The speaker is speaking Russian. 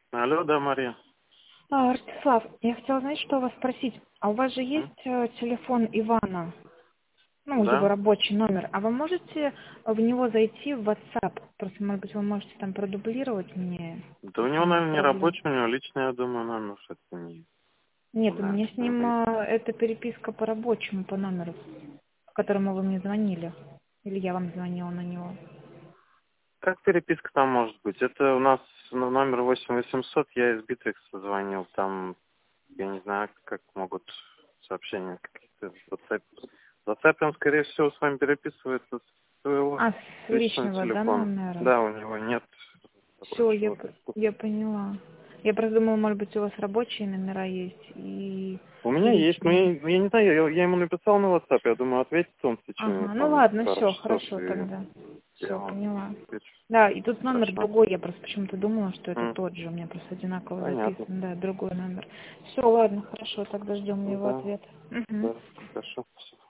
Алло, да, Мария. Ростислав, я хотела, знаете, что у вас спросить? А у вас же есть телефон Ивана, ну, его Да? рабочий номер, а вы можете в него зайти в WhatsApp? Просто, может быть, вы можете там продублировать мне, Да у если него, не наверное, не проблем. рабочий, у него личный, я думаю, номер. Это не Нет, у знаю, меня с что ним это. это переписка по рабочему, по номеру, по которому вы мне звонили. Или я вам звонила на него. Как переписка там может быть? Это у нас номер 8800, я из Битрикса звонил. Там, я не знаю, как могут сообщения какие-то в WhatsApp. В WhatsApp он, скорее всего, с вами переписывается с своего А, с личного личного, да, телефона. номера? Да, у него нет Все, рабочего. я поняла. Я просто думала, может быть, у вас рабочие номера есть У и меня есть, но личные. я не знаю, я ему написал на WhatsApp, я думаю, ответит он в течение Ага, ну там ладно, пару все, часов, хорошо и тогда. я Все, вам поняла. отвечу. Да, и тут номер Хорошо. другой, я просто почему-то думала, что это М, тот же, у меня просто одинаково Понятно. записан, да, другой номер. Все, ладно, хорошо, тогда ждем его Да, ответа. Угу. да, хорошо. Всё.